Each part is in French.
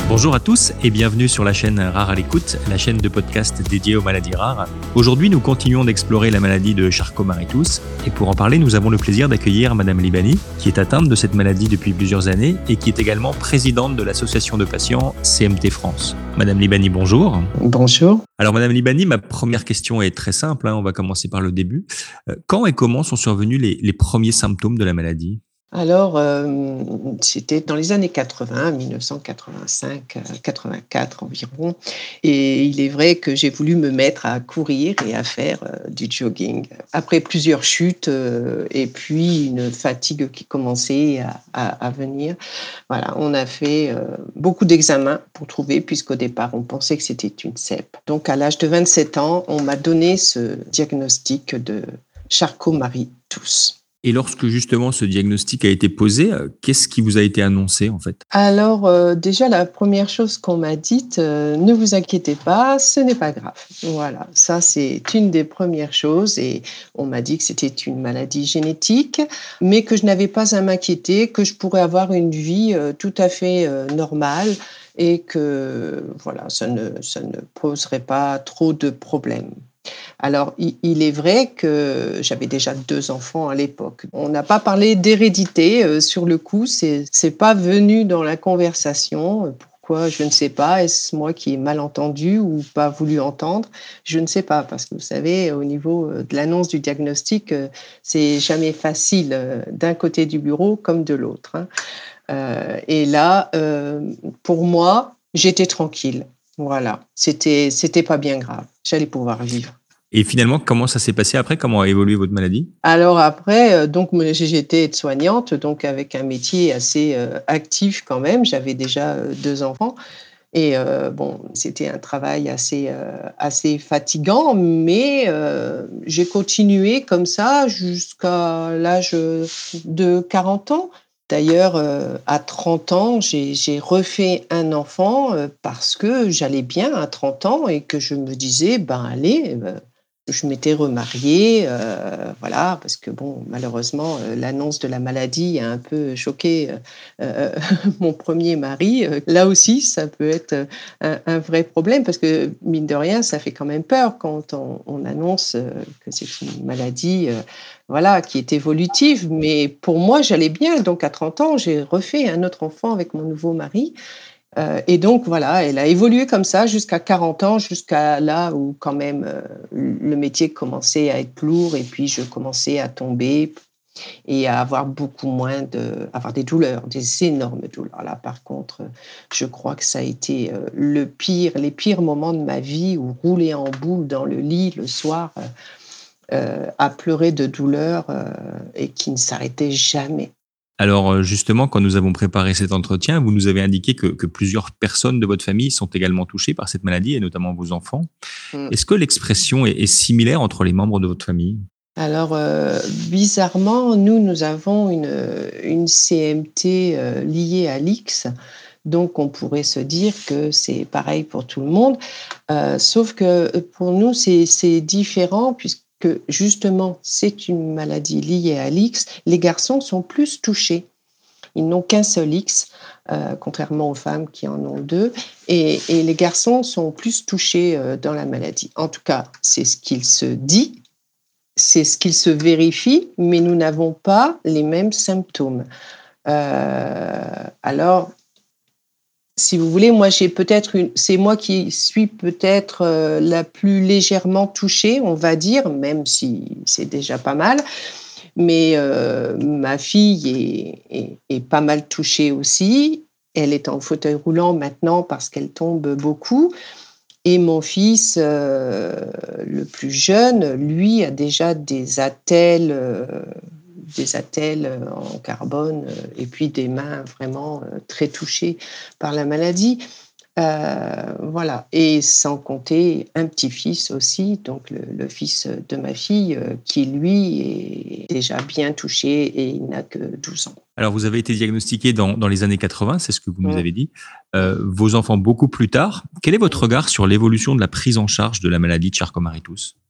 Bonjour à tous et bienvenue sur la chaîne Rare à l'écoute, la chaîne de podcast dédiée aux maladies rares. Aujourd'hui, nous continuons d'explorer la maladie de Charcot-Marie-Tooth et pour en parler, nous avons le plaisir d'accueillir Madame Libani, qui est atteinte de cette maladie depuis plusieurs années et qui est également présidente de l'association de patients CMT France. Madame Libani, bonjour. Bonjour. Alors Madame Libani, ma première question est très simple, on va commencer par le début. Quand et comment sont survenus les premiers symptômes de la maladie ? Alors, c'était dans les années 80, 1985, 84 environ. Et il est vrai que j'ai voulu me mettre à courir et à faire du jogging. Après plusieurs chutes et puis une fatigue qui commençait à venir. Voilà, on a fait beaucoup d'examens pour trouver, puisqu'au départ, on pensait que c'était une CEP. Donc, à l'âge de 27 ans, on m'a donné ce diagnostic de Charcot-Marie-Tooth. Et lorsque justement ce diagnostic a été posé, qu'est-ce qui vous a été annoncé en fait ? Alors, déjà la première chose qu'on m'a dite, ne vous inquiétez pas, ce n'est pas grave. Voilà, ça c'est une des premières choses et on m'a dit que c'était une maladie génétique, mais que je n'avais pas à m'inquiéter, que je pourrais avoir une vie tout à fait normale et que voilà, ça ne poserait pas trop de problèmes. Alors, il est vrai que j'avais déjà 2 enfants à l'époque. On n'a pas parlé d'hérédité, sur le coup, c'est pas venu dans la conversation. Pourquoi? Je ne sais pas. Est-ce moi qui ai mal entendu ou pas voulu entendre? Je ne sais pas, parce que vous savez, au niveau, de l'annonce du diagnostic, c'est jamais facile, d'un côté du bureau comme de l'autre, hein. Et là, pour moi, j'étais tranquille. Voilà, c'était pas bien grave. J'allais pouvoir vivre. Et finalement, comment ça s'est passé après ? Comment a évolué votre maladie ? Alors après, donc j'étais aide-soignante, donc avec un métier assez, actif quand même. J'avais déjà, 2 enfants et bon, c'était un travail assez fatigant, mais j'ai continué comme ça jusqu'à l'âge, de 40 ans. D'ailleurs, à 30 ans, j'ai refait un enfant, parce que j'allais bien à 30 ans et que je me disais: «Ben allez, je m'étais remariée, voilà, parce que bon, malheureusement, l'annonce de la maladie a un peu choqué, mon premier mari. Là aussi, ça peut être, un vrai problème parce que mine de rien, ça fait quand même peur quand on annonce, que c'est une maladie, voilà, qui est évolutive. Mais pour moi, j'allais bien. Donc à 30 ans, j'ai refait un autre enfant avec mon nouveau mari. Et donc voilà, elle a évolué comme ça jusqu'à 40 ans, jusqu'à là où quand même, le métier commençait à être lourd et puis je commençais à tomber et à avoir beaucoup moins avoir des douleurs, des énormes douleurs. Là, par contre, je crois que ça a été, les pires moments de ma vie où rouler en boule dans le lit le soir, à pleurer de douleur, et qui ne s'arrêtait jamais. Alors justement, quand nous avons préparé cet entretien, vous nous avez indiqué que plusieurs personnes de votre famille sont également touchées par cette maladie et notamment vos enfants. Mmh. Est-ce que l'expression est similaire entre les membres de votre famille ? Alors, bizarrement, nous avons une CMT, liée à l'X, donc on pourrait se dire que c'est pareil pour tout le monde, sauf que, pour nous, c'est différent puisque justement, c'est une maladie liée à l'X. Les garçons sont plus touchés. Ils n'ont qu'un seul X, contrairement aux femmes qui en ont 2 et les garçons sont plus touchés, dans la maladie. En tout cas, c'est ce qu'il se dit. C'est ce qu'il se vérifie, mais nous n'avons pas les mêmes symptômes. Alors, si vous voulez, moi j'ai peut-être c'est moi qui suis peut-être, la plus légèrement touchée, on va dire, même si c'est déjà pas mal. Mais, ma fille est pas mal touchée aussi. Elle est en fauteuil roulant maintenant parce qu'elle tombe beaucoup. Et mon fils, le plus jeune, lui, a déjà des attelles, en carbone, et puis des mains vraiment, très touchées par la maladie. Voilà et sans compter un petit-fils aussi, donc le fils de ma fille, qui lui est déjà bien touché et il n'a que 12 ans. Alors vous avez été diagnostiqué dans les années 80, c'est ce que vous nous Mmh. avez dit. Vos enfants beaucoup plus tard. Quel est votre regard sur l'évolution de la prise en charge de la maladie de Charcot-Marie-Tooth ?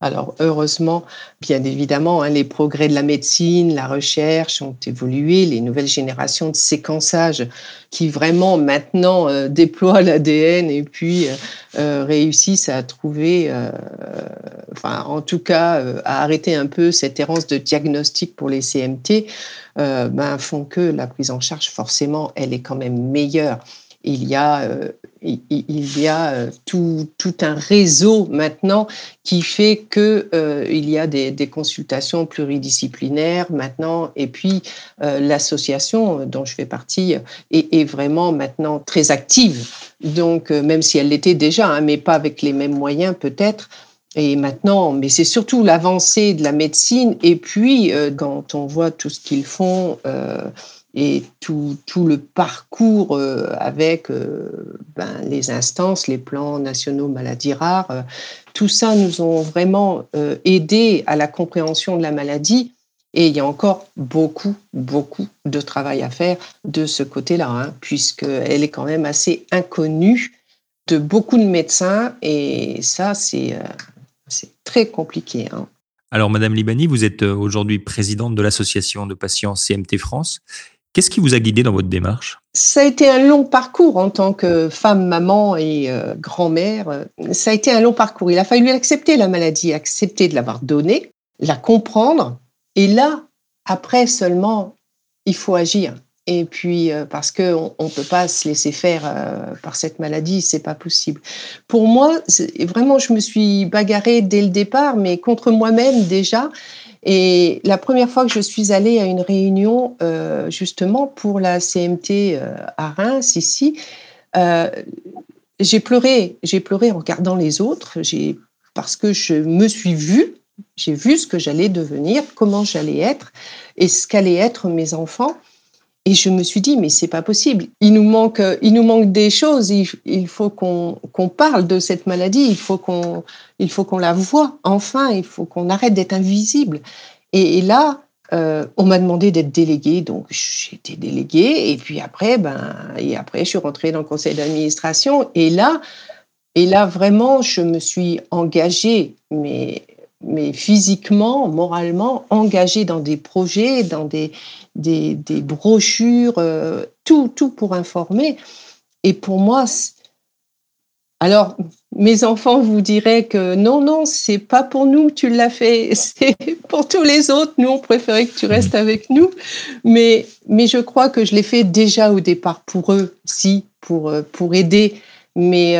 Alors heureusement, bien évidemment, les progrès de la médecine, la recherche ont évolué, les nouvelles générations de séquençage qui vraiment maintenant, déploient l'ADN et puis, réussissent à trouver, enfin en tout cas, à arrêter un peu cette errance de diagnostic pour les CMT, font que la prise en charge forcément, elle est quand même meilleure. Il y a, il y a, tout un réseau maintenant qui fait que, il y a des consultations pluridisciplinaires maintenant et puis, l'association dont je fais partie est vraiment maintenant très active. Donc, même si elle l'était déjà, mais pas avec les mêmes moyens peut-être et maintenant mais c'est surtout l'avancée de la médecine et puis, quand on voit tout ce qu'ils font, et tout le parcours, avec, les instances, les plans nationaux maladies rares, tout ça nous ont vraiment, aidés à la compréhension de la maladie et il y a encore beaucoup, beaucoup de travail à faire de ce côté-là, puisqu'elle est quand même assez inconnue de beaucoup de médecins et ça c'est très compliqué, hein. Alors, Madame Libani, vous êtes aujourd'hui présidente de l'association de patients CMT France. Qu'est-ce qui vous a guidé dans votre démarche? Ça a été un long parcours en tant que femme, maman et grand-mère, ça a été un long parcours. Il a fallu accepter la maladie, accepter de l'avoir donnée, la comprendre et là, après seulement, il faut agir et puis, parce qu'on ne peut pas se laisser faire, par cette maladie, c'est pas possible. Pour moi, c'est vraiment je me suis bagarrée dès le départ, mais contre moi-même déjà et la première fois que je suis allée à une réunion, justement pour la CMT, à Reims ici, heu, j'ai pleuré en regardant les autres, parce que je me suis vue, j'ai vu ce que j'allais devenir, comment j'allais être et ce qu'allaient être mes enfants et je me suis dit: «Mais c'est pas possible, il nous manque des choses, il faut qu'on parle de cette maladie, il faut qu'on la voie enfin, il faut qu'on arrête d'être invisible» et là, on m'a demandé d'être déléguée, donc j'ai été déléguée et puis après, après je suis rentrée dans le conseil d'administration et là vraiment je me suis engagée, mais physiquement, moralement, engagée dans des projets, dans des brochures, tout pour informer et pour moi alors, mes enfants vous diraient que: «Non, non, c'est pas pour nous que tu l'as fait, c'est pour tous les autres. Nous, on préférait que tu Mmh. restes avec nous». Mais je crois que je l'ai fait déjà au départ pour eux, si, pour aider. Mais,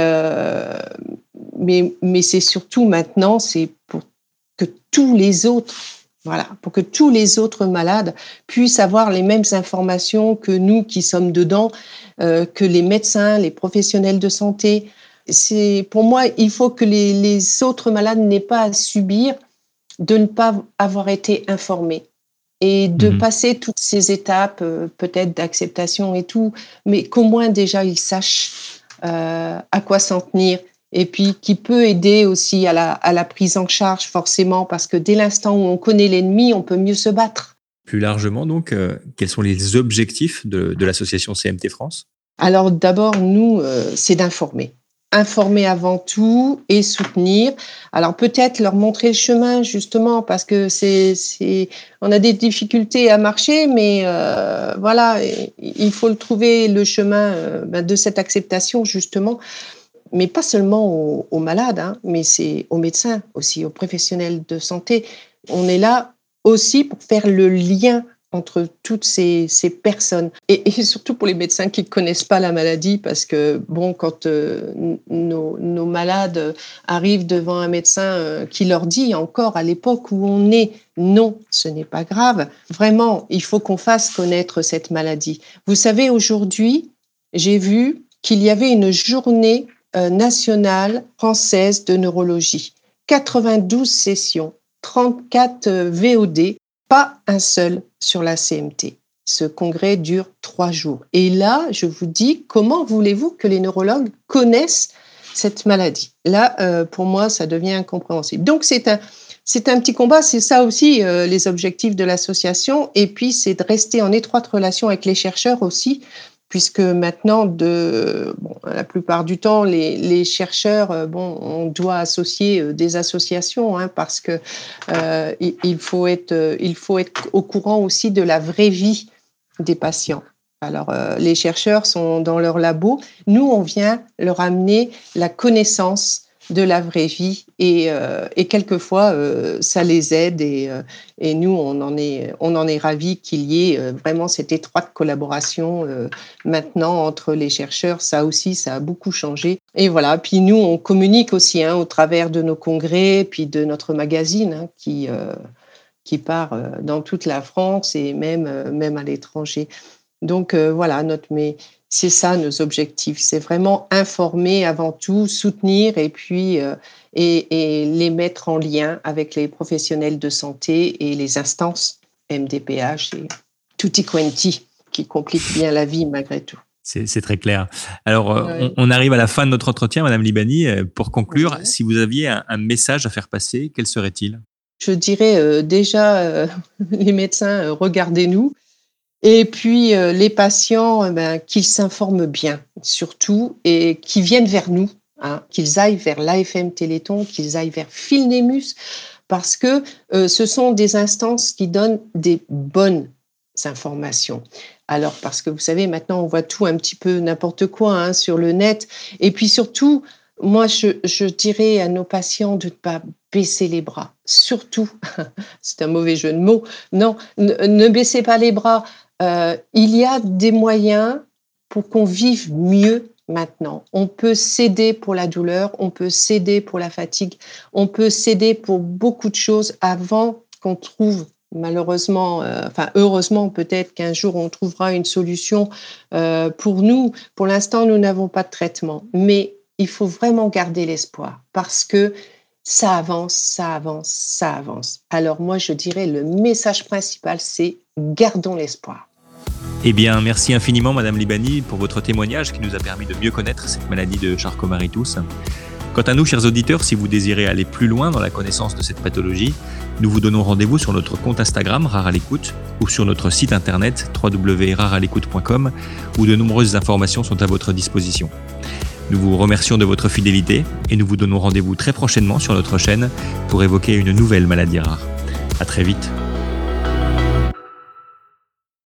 mais c'est surtout maintenant, c'est pour que tous les autres, voilà, pour que tous les autres malades puissent avoir les mêmes informations que nous qui sommes dedans, que les médecins, les professionnels de santé. C'est pour moi, il faut que les autres malades n'aient pas à subir de ne pas avoir été informés et de Mmh. passer toutes ces étapes, peut-être d'acceptation et tout, mais qu'au moins déjà ils sachent, à quoi s'en tenir et puis qui peut aider aussi à la prise en charge forcément parce que dès l'instant où on connaît l'ennemi, on peut mieux se battre. Plus largement donc, quels sont les objectifs de l'association CMT France? Alors d'abord, nous, c'est d'informer. Informer avant tout et soutenir. Alors peut-être leur montrer le chemin justement parce que c'est on a des difficultés à marcher, mais voilà, il faut le trouver le chemin, de cette acceptation justement, mais pas seulement aux malades, mais c'est aux médecins aussi, aux professionnels de santé. On est là aussi pour faire le lien entre toutes ces personnes et surtout pour les médecins qui ne connaissent pas la maladie parce que bon, quand, nos malades, arrivent devant un médecin, qui leur dit encore à l'époque où on est: «Non, ce n'est pas grave». Vraiment, il faut qu'on fasse connaître cette maladie. Vous savez, aujourd'hui, j'ai vu qu'il y avait une journée, nationale française de neurologie. 92 sessions, 34 VOD, pas un seul sur la CMT. Ce congrès dure 3 jours. Et là, je vous dis, comment voulez-vous que les neurologues connaissent cette maladie? Là, pour moi, ça devient incompréhensible. Donc c'est un petit combat, c'est ça aussi, les objectifs de l'association et puis c'est de rester en étroite relation avec les chercheurs aussi puisque maintenant, la plupart du temps, les chercheurs, on doit associer des associations, hein, parce que il faut être au courant aussi de la vraie vie des patients. Alors, les chercheurs sont dans leur labo. Nous, on vient leur amener la connaissance de la vraie vie et quelquefois, ça les aide et nous, on en est ravis qu'il y ait vraiment cette étroite collaboration maintenant entre les chercheurs. Ça aussi, ça a beaucoup changé et voilà. Puis nous, on communique aussi, hein, au travers de nos congrès, puis de notre magazine, hein, qui part dans toute la France et même à l'étranger. Donc voilà, mais c'est ça nos objectifs, c'est vraiment informer avant tout, soutenir et puis et les mettre en lien avec les professionnels de santé et les instances MDPH et tutti quanti qui compliquent bien la vie malgré tout. C'est très clair. Alors, Ouais. on arrive à la fin de notre entretien, Madame Libani. Pour conclure, Ouais. si vous aviez un message à faire passer, quel serait-il? Je dirais déjà, les médecins, regardez-nous. Et puis, les patients, qu'ils s'informent bien, surtout, et qu'ils viennent vers nous, hein, qu'ils aillent vers l'AFM Téléthon, qu'ils aillent vers Philnemus, parce que ce sont des instances qui donnent des bonnes informations. Alors, parce que vous savez, maintenant, on voit tout un petit peu n'importe quoi, hein, sur le net. Et puis surtout, moi, je dirais à nos patients de ne pas baisser les bras. Surtout, c'est un mauvais jeu de mots, non, ne baissez pas les bras. Il y a des moyens pour qu'on vive mieux maintenant. On peut s'aider pour la douleur, on peut s'aider pour la fatigue, on peut s'aider pour beaucoup de choses avant qu'on trouve malheureusement, heureusement peut-être qu'un jour on trouvera une solution pour nous. Pour l'instant, nous n'avons pas de traitement, mais il faut vraiment garder l'espoir parce que ça avance, ça avance, ça avance. Alors moi, je dirais le message principal, c'est gardons l'espoir. Eh bien, merci infiniment, Madame Libani, pour votre témoignage qui nous a permis de mieux connaître cette maladie de Charcot-Marie-Tooth. Quant à nous, chers auditeurs, si vous désirez aller plus loin dans la connaissance de cette pathologie, nous vous donnons rendez-vous sur notre compte Instagram Rare à l'écoute ou sur notre site internet www.rarealécoute.com où de nombreuses informations sont à votre disposition. Nous vous remercions de votre fidélité et nous vous donnons rendez-vous très prochainement sur notre chaîne pour évoquer une nouvelle maladie rare. À très vite.